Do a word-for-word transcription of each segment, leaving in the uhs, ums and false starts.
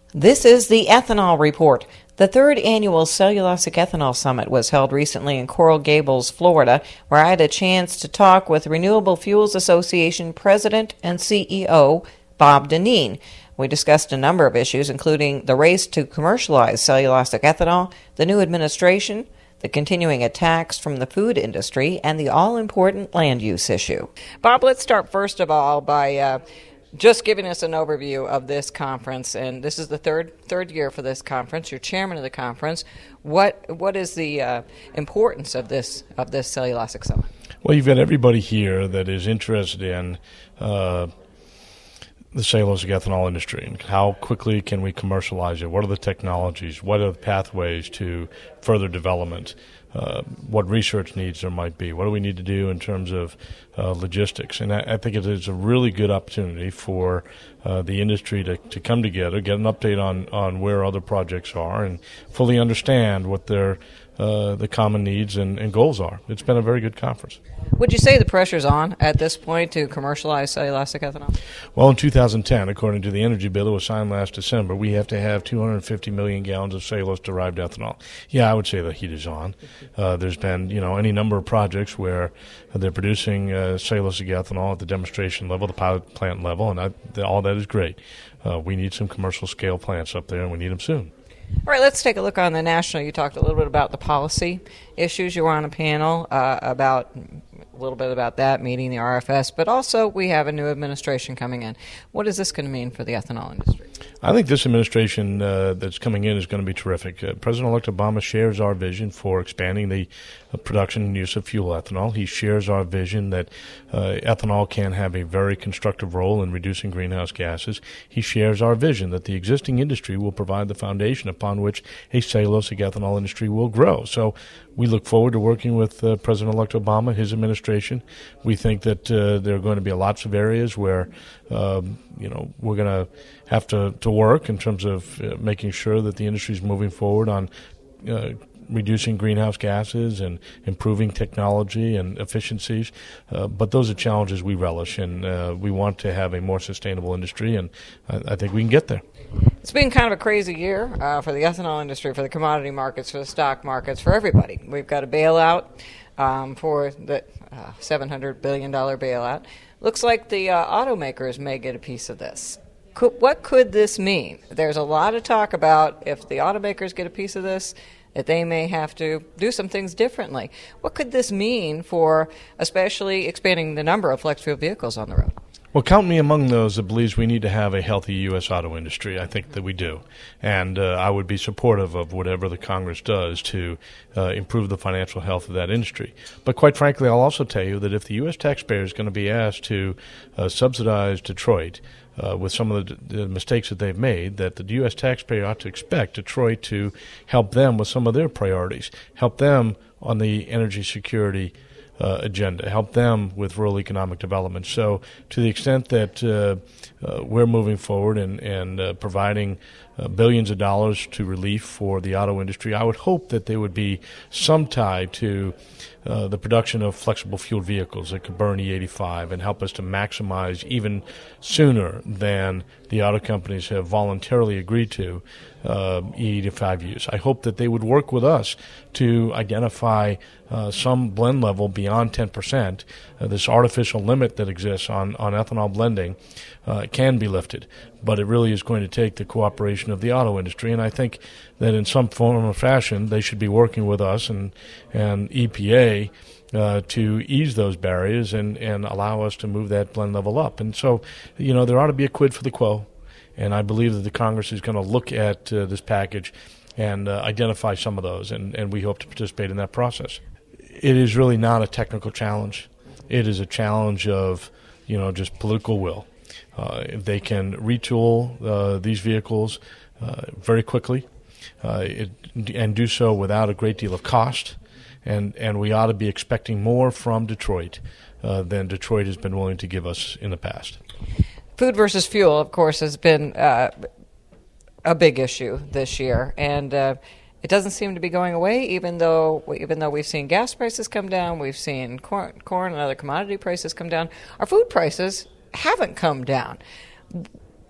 This is the Ethanol Report. The third annual Cellulosic Ethanol Summit was held recently in Coral Gables, Florida, where I had a chance to talk with Renewable Fuels Association President and C E O Bob Dinneen. We discussed a number of issues, including the race to commercialize cellulosic ethanol, the new administration, the continuing attacks from the food industry, and the all-important land use issue. Bob, let's start first of all by uh, just giving us an overview of this conference, and this is the third third year for this conference. You're chairman of the conference. What what is the uh, importance of this of this cellulosic summit? Well, you've got everybody here that is interested in uh, the cellulosic ethanol industry and how quickly can we commercialize it? What are the technologies? What are the pathways to further development? Uh, what research needs there might be? What do we need to do in terms of uh, logistics? And I, I think it is a really good opportunity for uh, the industry to, to come together, get an update on, on where other projects are, and fully understand what their uh, the common needs and, and goals are. It's been a very good conference. Would you say the pressure's on at this point to commercialize cellulosic ethanol? Well, in two thousand ten, according to the energy bill that was signed last December, we have to have two hundred fifty million gallons of cellulose-derived ethanol. Yeah, I would say the heat is on. Uh, there's been, you know, any number of projects where they're producing uh, cellulosic ethanol at the demonstration level, the pilot plant level, and I, all that is great. Uh, we need some commercial-scale plants up there, and we need them soon. All right, let's take a look on the national. You talked a little bit about the policy issues. You were on a panel uh, about a little bit about that, meeting the R F S, but also we have a new administration coming in. What is this going to mean for the ethanol industry? I think this administration uh, that's coming in is going to be terrific. Uh, President-elect Obama shares our vision for expanding the uh, production and use of fuel ethanol. He shares our vision that uh, ethanol can have a very constructive role in reducing greenhouse gases. He shares our vision that the existing industry will provide the foundation upon which a cellulosic ethanol industry will grow. So we look forward to working with uh, President-elect Obama, his administration. We think that uh, there are going to be lots of areas where um, you know, we're going to have to, to work in terms of uh, making sure that the industry is moving forward on uh, reducing greenhouse gases and improving technology and efficiencies. Uh, but those are challenges we relish, and uh, we want to have a more sustainable industry, and I, I think we can get there. It's been kind of a crazy year uh, for the ethanol industry, for the commodity markets, for the stock markets, for everybody. We've got a bailout um, for the uh, seven hundred billion dollars bailout. Looks like the uh, automakers may get a piece of this. Could, what could this mean? There's a lot of talk about if the automakers get a piece of this, that they may have to do some things differently. What could this mean for especially expanding the number of flex fuel vehicles on the road? Well, count me among those that believes we need to have a healthy U S auto industry. I think that we do. And uh, I would be supportive of whatever the Congress does to uh, improve the financial health of that industry. But quite frankly, I'll also tell you that if the U S taxpayer is going to be asked to uh, subsidize Detroit uh, with some of the, the mistakes that they've made, that the U S taxpayer ought to expect Detroit to help them with some of their priorities, help them on the energy security Uh, agenda, help them with rural economic development. So to the extent that uh, uh, we're moving forward and, and uh, providing uh, billions of dollars to relief for the auto industry, I would hope that there would be some tie to uh, the production of flexible fueled vehicles that could burn E eighty-five and help us to maximize even sooner than the auto companies have voluntarily agreed to uh, E eighty-five use. I hope that they would work with us to identify uh, some blend level beyond ten percent. Uh, this artificial limit that exists on, on ethanol blending uh, can be lifted, but it really is going to take the cooperation of the auto industry, and I think that in some form or fashion they should be working with us and, and E P A Uh, to ease those barriers and, and allow us to move that blend level up. And so, you know, there ought to be a quid for the quo, and I believe that the Congress is going to look at uh, this package and uh, identify some of those, and, and we hope to participate in that process. It is really not a technical challenge. It is a challenge of, you know, just political will. Uh, if they can retool uh, these vehicles uh, very quickly uh, it, and do so without a great deal of cost, And, and we ought to be expecting more from Detroit uh, than Detroit has been willing to give us in the past. Food versus fuel, of course, has been uh, a big issue this year, and uh, it doesn't seem to be going away. Even though, even though we've seen gas prices come down, we've seen corn, corn and other commodity prices come down. Our food prices haven't come down.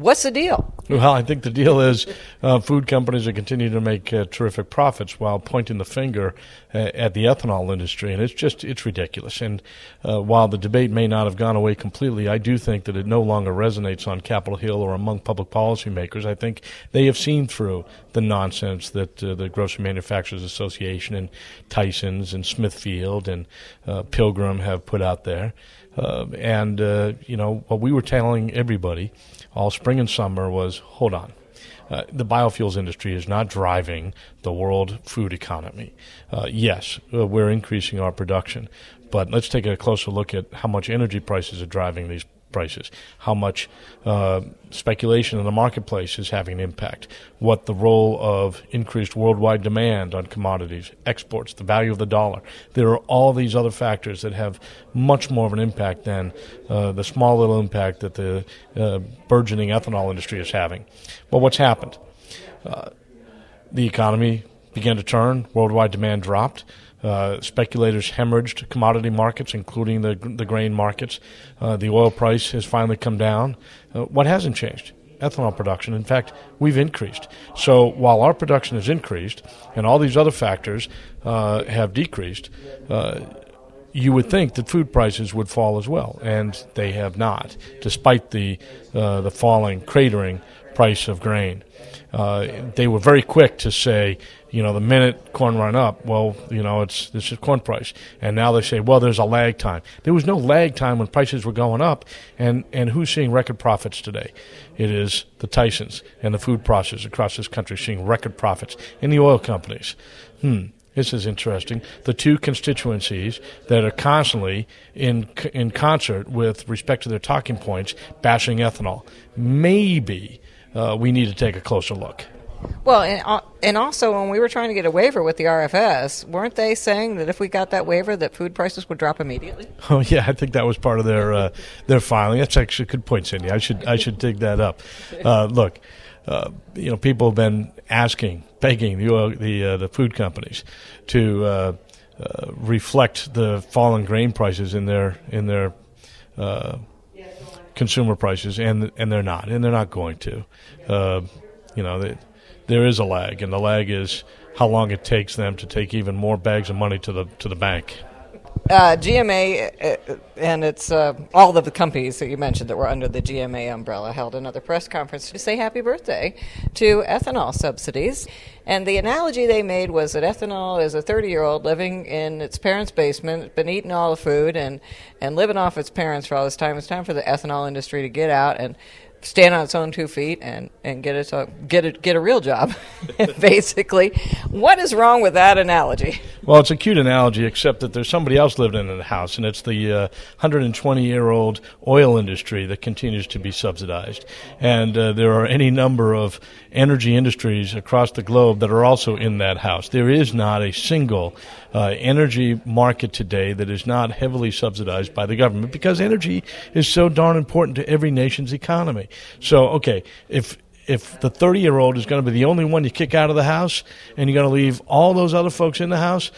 What's the deal? Well, I think the deal is uh, food companies are continuing to make uh, terrific profits while pointing the finger uh, at the ethanol industry, and it's just it's ridiculous. And uh, while the debate may not have gone away completely, I do think that it no longer resonates on Capitol Hill or among public policymakers. I think they have seen through the nonsense that uh, the Grocery Manufacturers Association and Tyson's and Smithfield and uh, Pilgrim have put out there. Uh, and, uh, you know, what we were telling everybody all spring and summer was, hold on. Uh, the biofuels industry is not driving the world food economy. Uh, yes, uh, we're increasing our production, but let's take a closer look at how much energy prices are driving these prices, how much uh, speculation in the marketplace is having an impact, what the role of increased worldwide demand on commodities, exports, the value of the dollar. There are all these other factors that have much more of an impact than uh, the small little impact that the uh, burgeoning ethanol industry is having. Well, what's happened? Uh, the economy began to turn, worldwide demand dropped. Uh, speculators hemorrhaged commodity markets, including the the grain markets. Uh, the oil price has finally come down. Uh, what hasn't changed? Ethanol production. In fact, we've increased. So while our production has increased and all these other factors uh, have decreased, uh, you would think that food prices would fall as well, and they have not, despite the uh, the falling, cratering price of grain. Uh, they were very quick to say, you know, the minute corn run up, well, you know, it's this is corn price. And now they say, well, there's a lag time. There was no lag time when prices were going up. And, and who's seeing record profits today? It is the Tysons and the food processors across this country seeing record profits, and the oil companies. Hmm. This is interesting. The two constituencies that are constantly in in concert with respect to their talking points, bashing ethanol. Maybe uh, we need to take a closer look. Well, and, uh, and also when we were trying to get a waiver with the R F S, weren't they saying that if we got that waiver that food prices would drop immediately? Oh, yeah, I think that was part of their uh, their filing. That's actually a good point, Cindy. I should I should dig that up. Uh, look, uh, you know, people have been asking, begging the oil, the uh, the food companies to uh, uh, reflect the fallen grain prices in their in their uh, consumer prices, and and they're not, and they're not going to. Uh, you know, they, there is a lag, and the lag is how long it takes them to take even more bags of money to the to the bank. Uh, G M A uh, and it's uh, all of the companies that you mentioned that were under the G M A umbrella held another press conference to say happy birthday to ethanol subsidies. And the analogy they made was that ethanol is a thirty-year-old living in its parents' basement, been eating all the food and, and living off its parents for all this time. It's time for the ethanol industry to get out and stand on its own two feet and, and get it a, get it get a real job, basically. What is wrong with that analogy? Well, it's a cute analogy, except that there's somebody else living in the house, and it's the uh, one hundred twenty-year-old oil industry that continues to be subsidized. And uh, there are any number of energy industries across the globe that are also in that house. There is not a single uh, energy market today that is not heavily subsidized by the government, because energy is so darn important to every nation's economy. So, okay, if if the thirty-year-old is going to be the only one you kick out of the house and you're going to leave all those other folks in the house,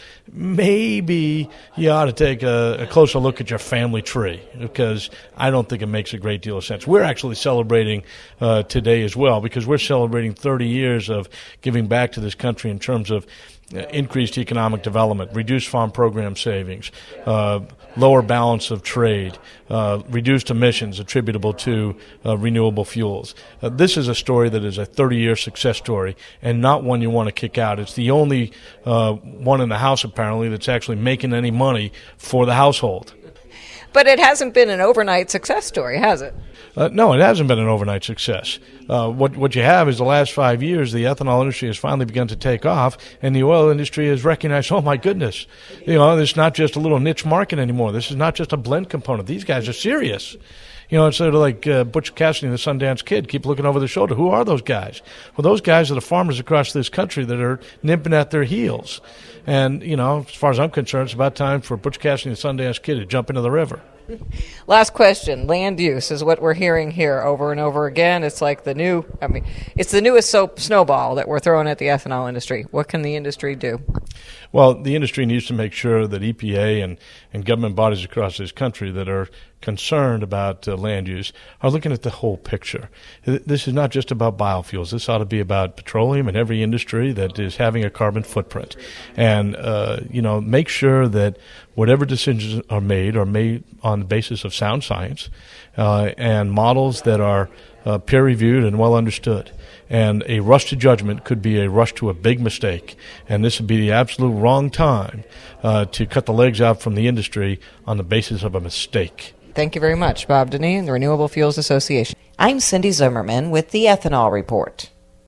maybe you ought to take a, a closer look at your family tree, because I don't think it makes a great deal of sense. We're actually celebrating uh, today as well, because we're celebrating thirty years of giving back to this country in terms of uh, increased economic development, reduced farm program savings, uh, lower balance of trade, uh, reduced emissions attributable to uh, renewable fuels. Uh, this is a story that is a thirty-year success story, and not one you want to kick out. It's the only uh, one in the House, apparently, that's actually making any money for the household. But it hasn't been an overnight success story, has it? Uh, no, it hasn't been an overnight success. Uh, what what you have is the last five years, the ethanol industry has finally begun to take off, and the oil industry has recognized, oh, my goodness, you know, it's not just a little niche market anymore. This is not just a blend component. These guys are serious. You know, it's sort of like uh, Butch Cassidy and the Sundance Kid keep looking over their shoulder. Who are those guys? Well, those guys are the farmers across this country that are nipping at their heels. And, you know, as far as I'm concerned, it's about time for Butch Cassidy and the Sundance Kid to jump into the river. Last question. Land use is what we're hearing here over and over again. It's like the new, I mean, it's the newest soap snowball that we're throwing at the ethanol industry. What can the industry do? Well, the industry needs to make sure that E P A and, and government bodies across this country that are concerned about uh, land use are looking at the whole picture. This is not just about biofuels. This ought to be about petroleum and every industry that is having a carbon footprint. And, uh, you know, make sure that whatever decisions are made are made on the basis of sound science uh, and models that are uh, peer-reviewed and well understood. And a rush to judgment could be a rush to a big mistake. And this would be the absolute wrong time uh, to cut the legs out from the industry on the basis of a mistake. Thank you very much, Bob Dineen, the Renewable Fuels Association. I'm Cindy Zimmerman with the Ethanol Report.